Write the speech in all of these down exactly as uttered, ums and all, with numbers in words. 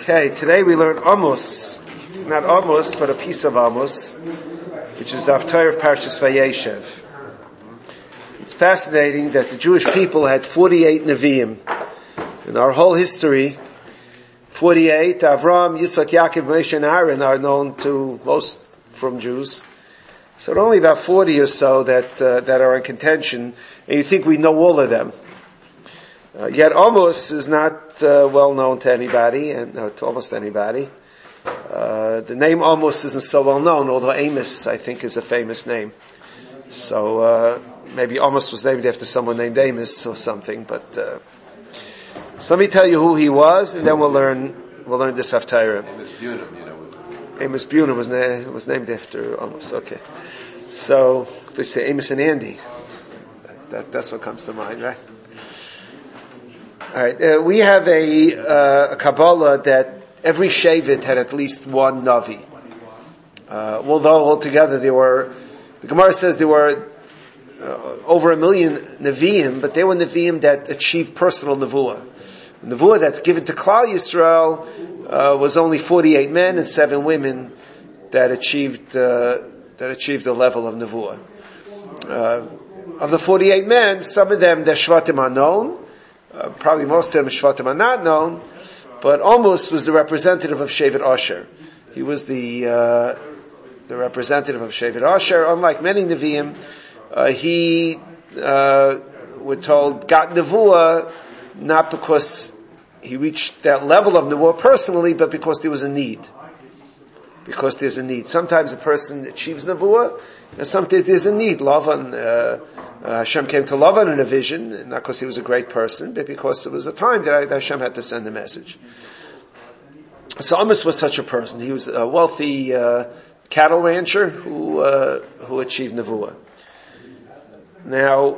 Okay, today we learn Amos, not Amos, but a piece of Amos, which is the Haftarah of Parshas Vayeshev. It's fascinating that the Jewish people had forty-eight Nevi'im. In our whole history, forty-eight, Avram, Yitzchak, Yaakov, Moshe, and Aaron are known to most from Jews. So there are only about forty or so that uh, that are in contention, and you think we know all of them. Uh, yet Amos is not uh, well known to anybody, and uh, to almost anybody. Uh, the name Amos isn't so well known, although Amos, I think, is a famous name. So uh, maybe Amos was named after someone named Amos or something. But uh, so let me tell you who he was, and then we'll learn we'll learn this Haftarah. Amos Bunim, you know. Amos Bunim was na- was named after Amos. Okay, so they say Amos and Andy. That, that's what comes to mind, right? All right, uh, we have a, uh, a Kabbalah that every Shevet had at least one Navi. Uh, although altogether there were, the Gemara says there were uh, over a million Nevi'im, but they were Nevi'im that achieved personal Nevuah. Nevuah that's given to Klal Yisrael uh, was only forty-eight men and seven women that achieved uh, that achieved the level of Nevuah. Uh, of the forty-eight men, some of them, the Shvatim are known. Uh, probably most of them Shvatim are not known, but Amos was the representative of Shevet Asher. He was the uh, the representative of Shevet Asher. Unlike many Nevi'im, uh, he uh, we're told got Nevuah not because he reached that level of Nevuah personally, but because there was a need. Because there's a need. Sometimes a person achieves Nevuah, and sometimes there's a need. Lavan, uh, uh, Hashem came to Lavan in a vision, not because he was a great person, but because it was a time that, I, that Hashem had to send a message. So Amos was such a person. He was a wealthy uh, cattle rancher who uh, who achieved Nevuah. Now,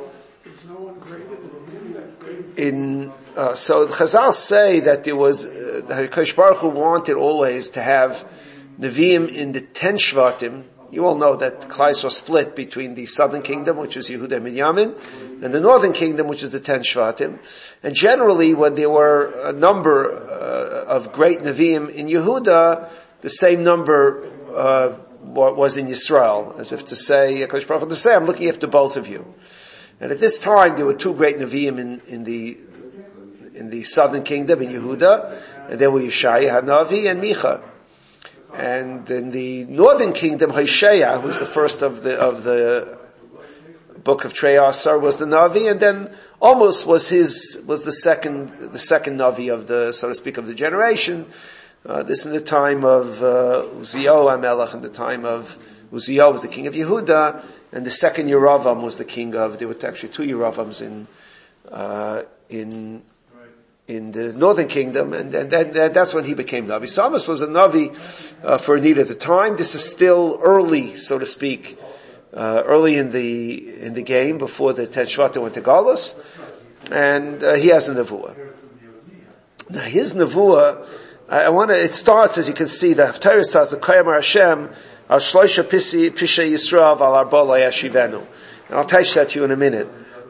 in uh, so the Chazal say that there was uh, the HaKadosh Baruch Hu wanted always to have Nevi'im in the ten Shvatim. You all know that Klal Yisrael split between the southern kingdom, which is Yehuda and Binyamin, and the northern kingdom, which is the ten Shvatim. And generally, when there were a number uh, of great Nevi'im in Yehuda, the same number uh, was in Yisrael, as if to say, HaKadosh Baruch Hu to say, I'm looking after both of you. And at this time, there were two great Nevi'im in, in the in the southern kingdom, in Yehuda, and there were Yeshaya Hanavi and Micha. And in the northern kingdom, Hosea, who's the first of the of the book of Trei Asar, was the Navi, and then Amos was his was the second the second Navi of the, so to speak, of the generation. Uh, this in the time of uh, Uziyahu HaMelech, in the time of Uziyahu was the king of Yehuda, and the second Yeravam was the king of. There were actually two Yeravams in uh, in. in the northern kingdom, and, and, and, and that's when he became Navi. So Amos was a Navi uh, for a need at the time. This is still early, so to speak, uh, early in the in the game, before the Ten Shvatim went to Galus, and uh, he has a Nevuah. Now his Nevuah, I, I want to, it starts, as you can see, the Haftarah starts, Kayamar Hashem, Al Shloisha Pishay Yisrael, Al Arba Lo Yashivenu. And I'll teach that to you in a minute.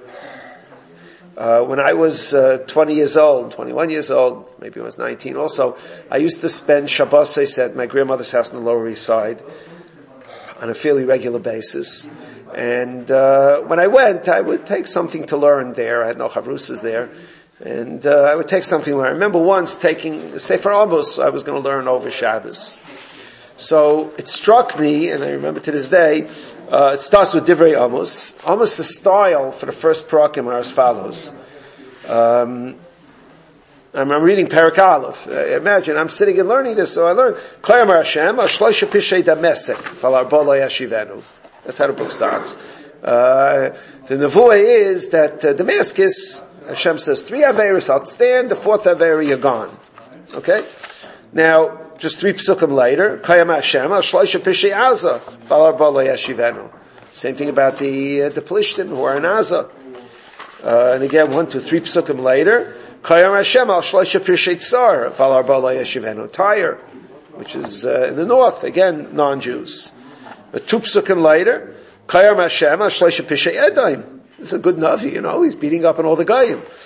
Uh, when I was uh, twenty years old, twenty-one years old, maybe I was nineteen also, I used to spend Shabbos at my grandmother's house on the Lower East Side on a fairly regular basis. And uh, when I went, I would take something to learn there. I had no chavrusas there. And uh, I would take something to learn. I remember once taking Sefer Amos I was going to learn over Shabbos. So it struck me, and I remember to this day, Uh, it starts with Divrei Amos. Amos' style for the first parakim are as follows. Um, I'm, I'm reading Perek Aleph. Uh, imagine, I'm sitting and learning this, so I learn, Kayamar Hashem, Ashloisha Pishay Damesek, Valar Bolo Yashivenu. That's how the book starts. Uh, the Nevuah is that uh, Damascus, Hashem says, three Averis, I'll stand, the fourth Averi, you're gone. Okay? Now, just three psukim later, Kayam Hashem, Shloisha Pishay Aza, Valar Bala Yashivenu. Same thing about the, uh, the Plishtim who are in Aza. Uh, and again, one, two, three psukim later, Kayam Hashem, Shloisha Pishay Tsar, Valar Bala Yashivenu. Tyre, which is, uh, in the north, again, non-Jews. But two psukim later, Kayam Hashem, Shloisha Pishay Edaim. This is a good Navi, you know, he's beating up on all the Goyim.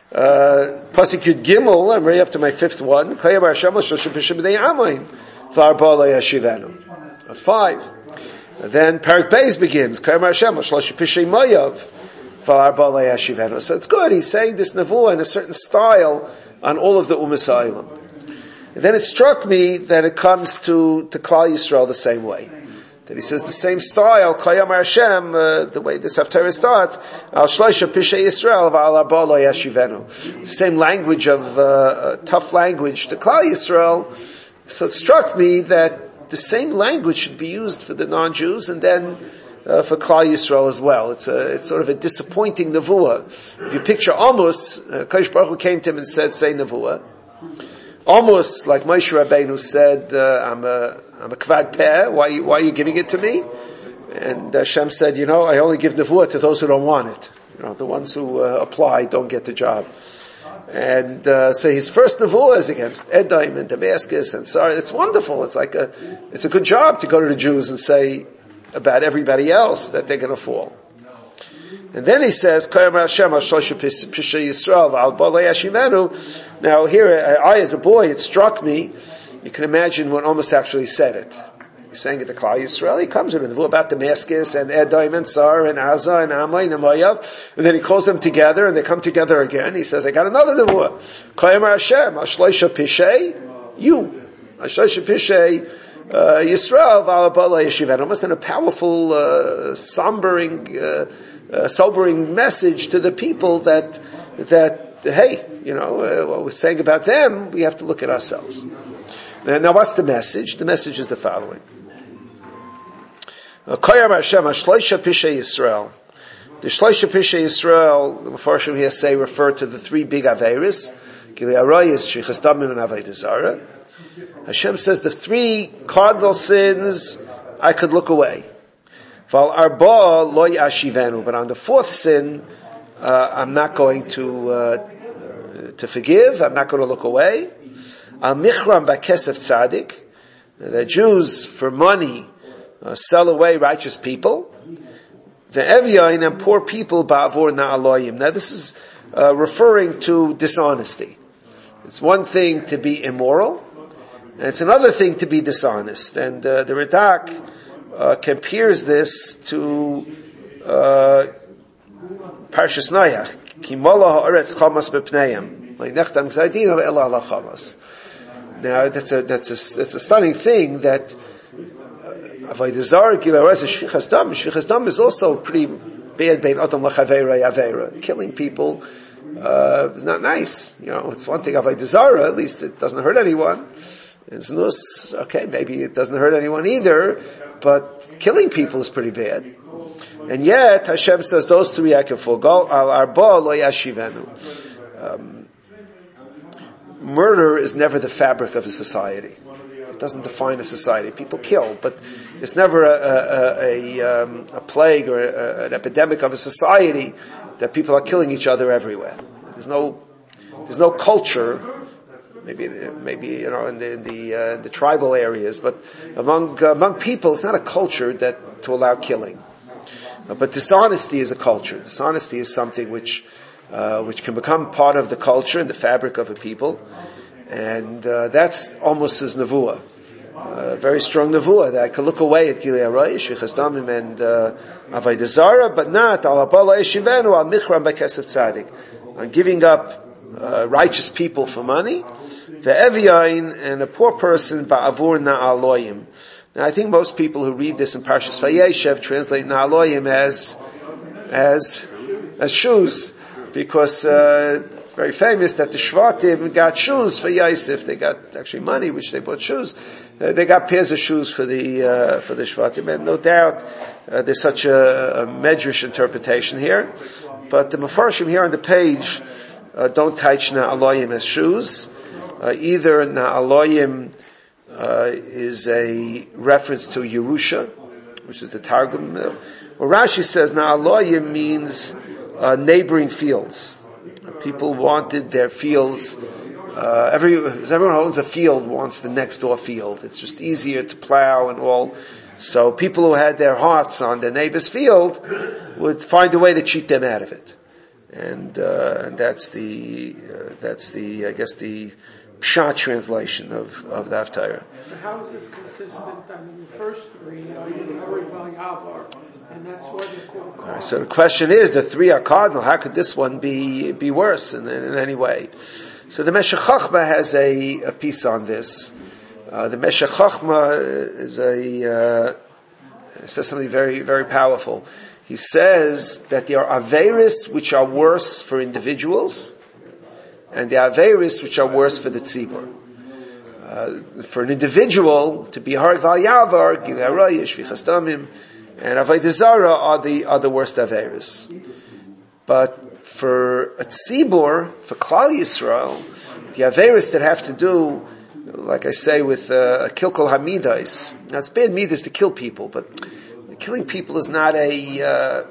Uh, Pasuk Yud Gimel, I'm right up to my fifth one. Kaya bar Hashem l'shlosh pishei b'nei Amoin, v'arba lo yashivenu. That's five. And then Parak Beis begins. Kaya bar Hashem l'shlosh pishei Moav, v'arba lo yashivenu. So it's good. He's saying this nevuah in a certain style on all of the Umas Ha'olam. And then it struck me that it comes to, to Klal Yisrael the same way. That he says the same style, Kayam Hashem, uh, the way this Haftarah starts, Al Shloisha Pishei Yisrael, V'al Arba Lo Yashivenu. The same language of, uh, uh, tough language to Klal Yisrael. So it struck me that the same language should be used for the non-Jews and then uh, for Klal Yisrael as well. It's a, it's sort of a disappointing nevuah. If you picture Amos, uh, Kadosh Baruch Hu came to him and said, say nevuah. Almost like Moshe Rabbeinu said, uh, I'm a, I'm a kvad peh, why, why are you giving it to me? And Hashem said, you know, I only give nevuah to those who don't want it. You know, the ones who uh, apply don't get the job. And, uh, so his first nevuah is against Edom and Damascus and sorry, it's wonderful. It's like a, it's a good job to go to the Jews and say about everybody else that they're gonna fall. And then he says, now here, I as a boy, it struck me, you can imagine when Amos actually said it. He's saying it to Klal Yisrael, he comes with a nevuah about Damascus and Edom and Sar and Azza and Ammon and Moav, and then he calls them together and they come together again. He says, I got another nevuah. Kayamar Hashem, Ashleisha Pishei, you. Ashleisha Pishei, uh, Yisrael, V'alabala Yeshiven. Almost in a powerful, uh, sombering, uh, Uh, sobering message to the people that, that, hey, you know, uh, what we're saying about them, we have to look at ourselves. Now, now what's the message? The message is the following. Koyar Hashem, Shloisha Pishei Yisrael. The Shloisha Pishei Yisrael, the Mefarshim here say, refer to the three big Aveiros, Gilui Arayos, Shvichas Damim, and Avodah Zarah. Hashem says the three cardinal sins, I could look away. Val arba lo yashivenu, but on the fourth sin, uh, I'm not going to uh, to forgive. I'm not going to look away. Al michram b'kesef tzadik, the Jews for money uh, sell away righteous people. The evyain and poor people ba'avur na'aloyim. Now this is uh, referring to dishonesty. It's one thing to be immoral, and it's another thing to be dishonest. And uh, the Radak Uh, compares this to uh, Parshas Noach. Ki mola ha'aretz chamas b'pneiim, le'nechtam gzardino ve'ela ala chamas. Now that's a that's a that's a stunning thing that avodah zarah gilaras shvichas dam. Shvichas dam is also pretty bad. Bein adam lachaveira yaveira. Killing people uh, is not nice. You know, it's one thing avodah zarah. At least it doesn't hurt anyone. And znus, okay, maybe it doesn't hurt anyone either. But killing people is pretty bad. And yet, Hashem says those three I can forego. Al arba lo yashivenu. Murder is never the fabric of a society. It doesn't define a society. People kill, but it's never a, a, a, um, a plague or a, an epidemic of a society that people are killing each other everywhere. There's no, there's no culture. Maybe, maybe you know, in the in the, uh, the tribal areas, but among uh, among people, it's not a culture that to allow killing. Uh, but dishonesty is a culture. Dishonesty is something which uh, which can become part of the culture and the fabric of a people, and uh, that's almost as nevuah, uh, very strong nevuah that I can look away at Gilui Arayos, Shvichas Damim, and uh, Avodah Zarah, but not al abala yeshivenu al michram b'kesef tzadik. I'm giving up uh, righteous people for money. The evyain and a poor person ba'avur na'aloyim. Now I think most people who read this in Parshas Vayeshev translate na'aloyim as as as shoes, because uh, it's very famous that the Shvatim got shoes for Yosef. They got actually money, which they bought shoes. Uh, they got pairs of shoes for the uh, for the Shvatim, and no doubt uh, there's such a, a medrash interpretation here. But the Mefarshim here on the page uh, don't teach na'aloyim as shoes. Uh, either Na'aloyim uh, is a reference to Yerusha, which is the Targum. Uh, or Rashi says Na'aloyim means uh, neighboring fields. Uh, people wanted their fields. Uh, every everyone who owns a field wants the next door field. It's just easier to plow and all. So people who had their hearts on their neighbor's field would find a way to cheat them out of it. And, uh, and that's the, uh, that's the, I guess the Pshat translation of, of the Haftarah. How is this consistent? I mean, the first three are Yehori Val Yavar, and that's what they call cardinal. Right, so the question is, the three are cardinal, how could this one be, be worse in, in any way? So the Meshech Chochmah has a, a piece on this. Uh, the Meshech Chochmah is a, uh, says something very, very powerful. He says that there are Averis which are worse for individuals, and the Averis which are worse for the Tzibur. Uh, for an individual, to be Har Val Yavar, Gilei Arayah, Shvichas Damim, and Avodah Zarah are the, are the worst Averis. But for a Tzibur, for Klal Yisrael, the Averis that have to do, like I say, with uh, Kilkol Hamidais. Now it's bad midas to kill people, but killing people is not a, uh,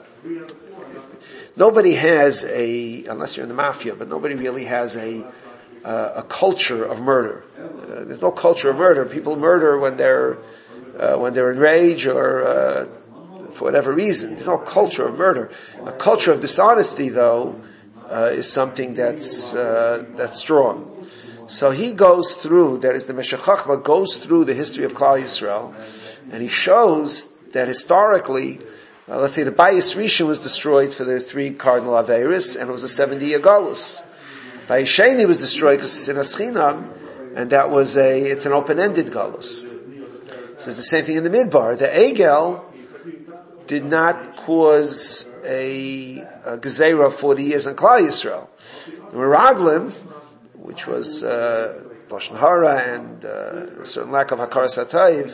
nobody has a, unless you're in the mafia, but nobody really has a, uh, a culture of murder. Uh, there's no culture of murder. People murder when they're, uh, when they're enraged or, uh, for whatever reason. There's no culture of murder. A culture of dishonesty, though, uh, is something that's, uh, that's strong. So he goes through, that is the Meshech Chochmah goes through the history of Klal Yisrael, and he shows that historically, uh, let's say the Bayis Rishon was destroyed for the three cardinal Averis, and it was a seventy-year Galus. Bayis Sheni was destroyed because it's Sinas Chinam, and that was a, it's an open-ended Galus. So it's the same thing in the Midbar. The Egel did not cause a, a Gezerah of forty years in Klal Yisrael. The Meraglim, which was, uh, Lashon Hara and, uh, a certain lack of Hakaras HaTayv,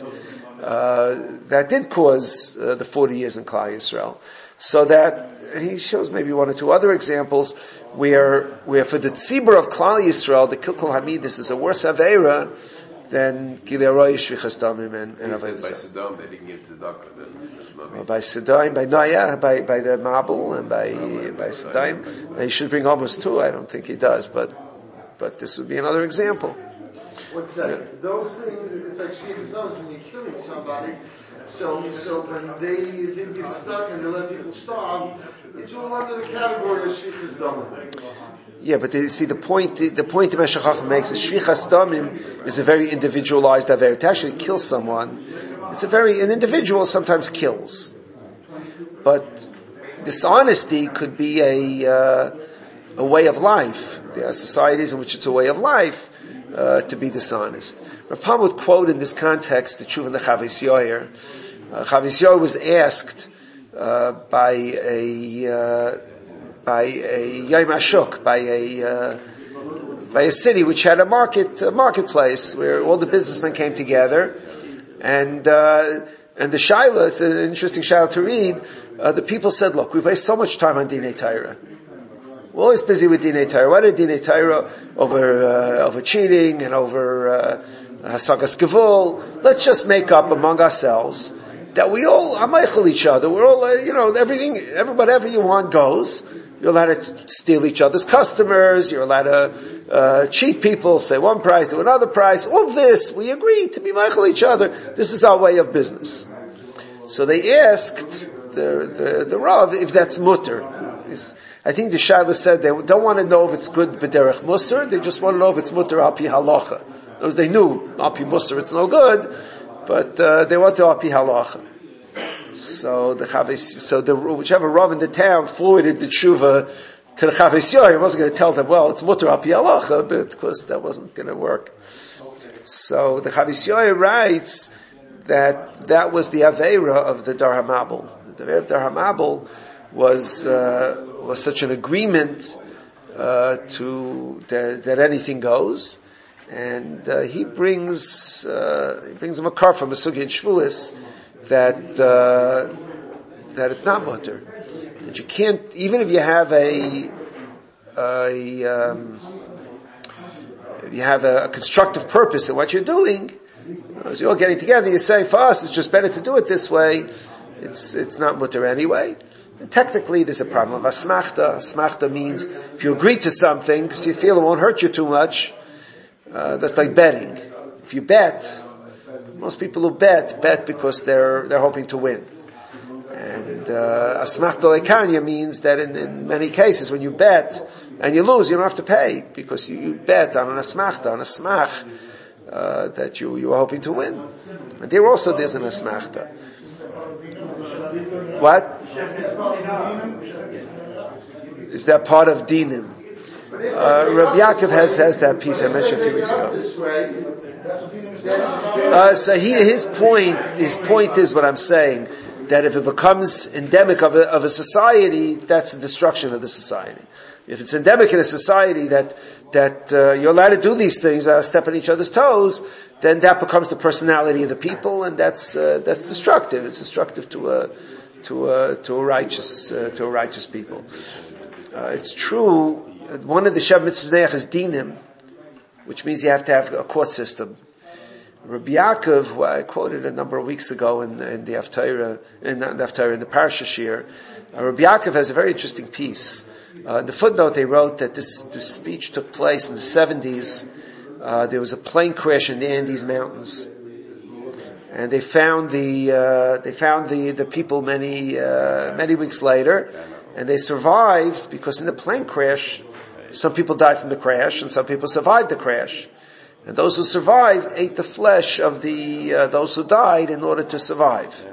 Uh, that did cause uh, the forty years in Klal Yisrael. So that, and he shows maybe one or two other examples where, where for the tzibur of Klal Yisrael, the Kilkol Hamidus is a worse Aveira than Gilei Arayah, Shvichas Damim, and, and Avodah Zarah. By Sedom, they didn't get tzedakah then. Well, by Sedom, by Noah, by, by the Mabul, and by, by Sedom. And he should bring almost two, I don't think he does, but, but this would be another example. What's that? Yeah. Those things, it's like Shvichas Damim when you're killing somebody. So, so when they, they get stuck and they let people starve, it's all under the category of Shvichas Damim. Yeah, but you see, the point, the point the Meshech Chochmah makes is Shvichas Damim is a very individualized aver. To actually kill someone, it's a very, an individual sometimes kills. But dishonesty could be a, uh, a way of life. There are societies in which it's a way of life. Uh, to be dishonest. Rav Pam would quote in this context the Tshuva the Chavis Yoyer. Uh, Chavis Yoyer was asked uh, by a uh, by a Yom Ashuk, by a uh, by a city which had a market a marketplace where all the businessmen came together, and uh, and the Shaila, it's an interesting Shaila to read. Uh, the people said, "Look, we waste so much time on Dinei Torah. We're always busy with Dinei Torah. What did Dinei Torah over, uh, over cheating and over, uh, Hasagas Gevul? Let's just make up among ourselves that we all amaychel each other. We're all, uh, you know, everything, every, whatever you want goes. You're allowed to steal each other's customers. You're allowed to, uh, cheat people, say one price to another price. All this, we agree to be amaychel each other. This is our way of business. So they asked the, the, the Rav if that's mutter. It's, I think the Shaila said they don't want to know if it's good b'derech musar, they just want to know if it's mutar al pi halacha. In other words, they knew al pi musar it's no good, but uh, they want to al pi halacha. So the Chavis, so the whichever Rav in the town forwarded the tshuva to the Chavis Yoyer, he wasn't going to tell them, well, it's mutar al pi halacha, but of course that wasn't going to work. So the Chavis Yoyer writes that that was the aveira of the Dar HaMabul. The aveira of Dar HaMabul was uh, was such an agreement uh, to that, that anything goes, and uh, he brings uh, he brings him a car from a sugi in Shvuas that uh, that it's not mutter, that you can't, even if you have a a um, if you have a, a constructive purpose in what you're doing, as you're all getting together, you say, for us it's just better to do it this way. It's it's not mutter anyway. And technically, there's a problem of asmachta. Asmachta means if you agree to something because you feel it won't hurt you too much, uh, that's like betting. If you bet, most people who bet bet because they're they're hoping to win, and And uh, asmach dolekanya means that in, in many cases when you bet and you lose, you don't have to pay because you, you bet on an asmachta, on a smach uh, that you you are hoping to win. And there also there's an asmachta. What? Is that part of dinim? Uh, Rabbi Yaakov has has that piece I mentioned a few weeks ago. Uh, so he, his point, his point is what I'm saying, that if it becomes endemic of a, of a society, that's the destruction of the society. If it's endemic in a society that, that, uh, you're allowed to do these things, uh, step on each other's toes, then that becomes the personality of the people, and that's, uh, that's destructive. It's destructive to a, to a, to a righteous, uh, to a righteous people. Uh, it's true, one of the Shav Mitzvah is dinim, which means you have to have a court system. Rabbi Yaakov, who I quoted a number of weeks ago in, in the Haftarah, in the Haftarah, in the Parsha Shir, uh, Rabbi Yaakov has a very interesting piece. Uh, in the footnote they wrote that this, this speech took place in the seventies. Uh, there was a plane crash in the Andes Mountains. And they found the, uh, they found the, the people many, uh, many weeks later, and they survived because in the plane crash, some people died from the crash and some people survived the crash. And those who survived ate the flesh of the, uh, those who died in order to survive.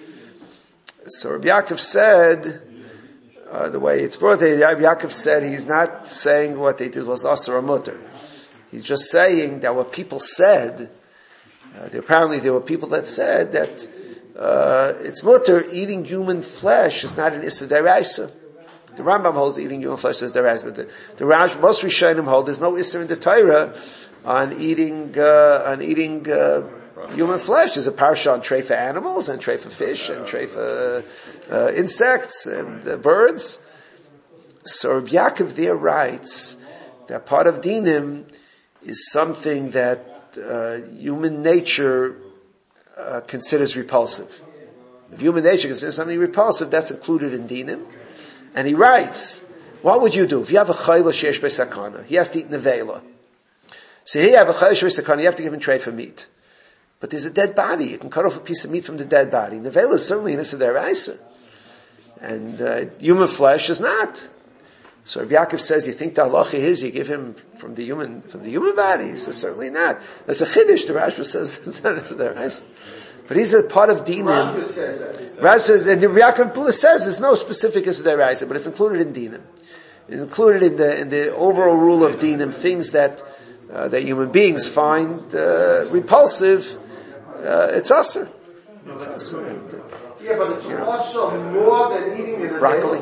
So Rabbi Yaakov said, uh, the way it's brought there, Rabbi Yaakov said he's not saying what they did was asur or mutter. He's just saying that what people said, uh, there, apparently there were people that said that, uh, it's mutter, eating human flesh is not an issa d'oraisa. The Rambam holds eating human flesh is d'oraisa, but the, the Rash, most Rishonim hold there's no issa in the Torah on eating, uh, on eating, uh, human flesh. There's a parsha on tray for animals and tray for fish and tray for, uh, insects and uh, birds. So Rabbi Yaakov there writes that part of dinim is something that, uh, human nature, uh, considers repulsive. If human nature considers something repulsive, that's included in dinim. And he writes, what would you do? If you have a chayla sheyesh b'sakana, he has to eat nevela. So here you have a chayla sheyesh b'sakana, you have to give him tray for meat. But there's a dead body. You can cut off a piece of meat from the dead body. Nevela is certainly an issa d'oraisa. And, uh, human flesh is not. So Rabbi Yaakov says, you think the halacha is you give him from the human, from the human body? He says, certainly not. That's a chiddush. The Rashba says, it's not an issa d'oraisa. But he's a part of dinim. Rashba says that. Rav says, and the Rabbi Yaakov says there's no specific issa d'oraisa, but it's included in dinim. It's included in the, in the overall rule of dinim, things that, uh, that human beings find, uh, repulsive, uh, it's asur. It's asur. Yeah, but it's also more than eating in a broccoli.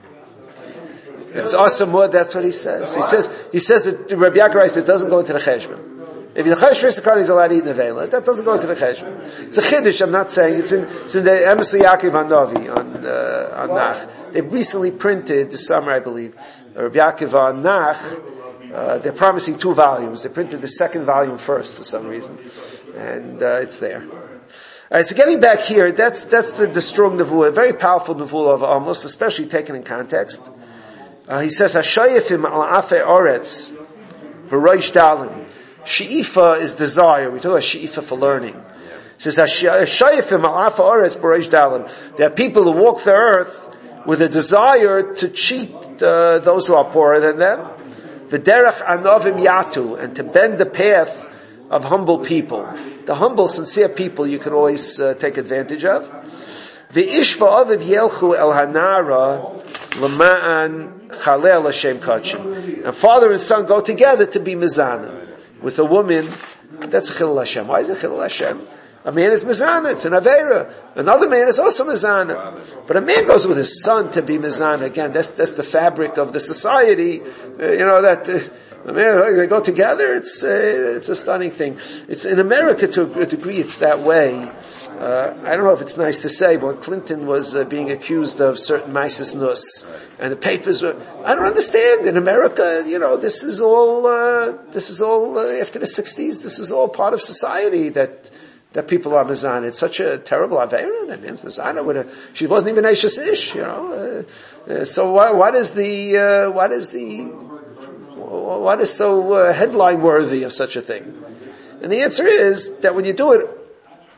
It's asur more, that's what he says. He says, he says that Rabbi Yaakov writes it doesn't go into the cheshbon. If the chesh v'sakana is allowed to eat nevela, that doesn't go into the cheshbon. It's a chiddush, I'm not saying, it's in, it's in the Emes Yaakov Hanavi on, uh, on Nach. They recently printed, this summer I believe, Rabbi Yaakov on Nach, uh, they're promising two volumes. They printed the second volume first for some reason. And, uh, it's there. Alright, so getting back here, that's, that's the, the strong nevuah, a very powerful nevuah of Amos, especially taken in context. Uh, he says, Hashayefim al afe oretz, v'roish dalim. She'ifa is desire. We talk about she'ifa for learning. It says, Hashayefim al afe oretz, v'roish dalim. There are people who walk the earth with a desire to cheat uh, those who are poorer than them. V'derech anovim yatu, and to bend the path of humble people. The humble, sincere people you can always uh, take advantage of. V'ishva aviv yelchu el hanara l'ma'an chalel Hashem kachim. And father and son go together to be mizana. With a woman, that's a chilul Hashem. Why is it chilul Hashem? A man is mizana, it's an avera. Another man is also mizana. But a man goes with his son to be mizana. Again, that's, that's the fabric of the society. Uh, you know, that, uh, I mean, they go together. It's uh, it's a stunning thing. It's in America to a degree. It's that way. Uh, I don't know if it's nice to say, but when Clinton was uh, being accused of certain maises nus, and the papers were. I don't understand. In America, you know, this is all. Uh, this is all uh, after the sixties. This is all part of society that that people are mizana. It's such a terrible avera. That man's mizana with a. She wasn't even Aishas Ish. You know. Uh, uh, so what, what is the? Uh, what is the? What is so uh, headline worthy of such a thing? And the answer is that when you do it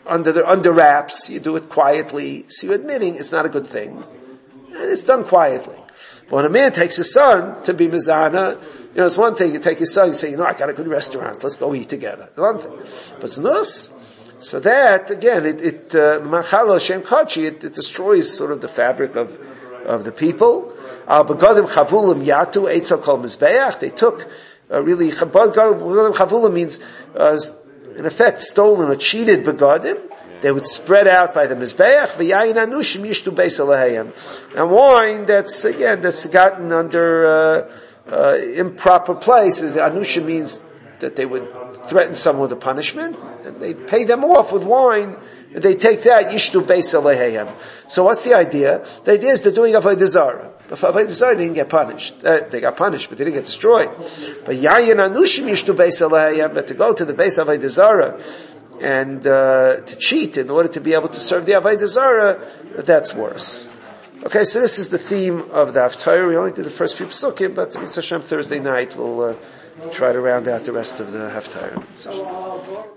under the, under wraps, you do it quietly, so you're admitting it's not a good thing. And it's done quietly. But when a man takes his son to be mizana, you know, it's one thing, you take his son, you say, you know, I got a good restaurant, let's go eat together. It's one thing. But znus, so that, again, it, it, machalo shem kachi, it, it destroys sort of the fabric of, of the people. Al begadim chavulim yatu, eitzel kol mizbeach, they took, uh, really, begadim chavulim means, uh, in effect, stolen or cheated begadim. They would spread out by the mizbeach, v'yayin anushim yishtu beis alehayim. And wine that's, again, that's gotten under, uh, uh, improper place. Anushim means that they would threaten someone with a punishment, and they pay them off with wine, and they take that, yishtu beis alehayim. So what's the idea? The idea is they're doing avodah zarah. But for avodah zarah, they didn't get punished. Uh, they got punished, but they didn't get destroyed. But yayin anushim yishtu beis alehayim, but to go to the base of avodah zarah, and uh, to cheat in order to be able to serve the avodah zarah, that's worse. Okay, so this is the theme of the Haftarah. We only did the first few psukim, but Mitzvah Hashem Thursday night we'll uh, try to round out the rest of the Haftarah.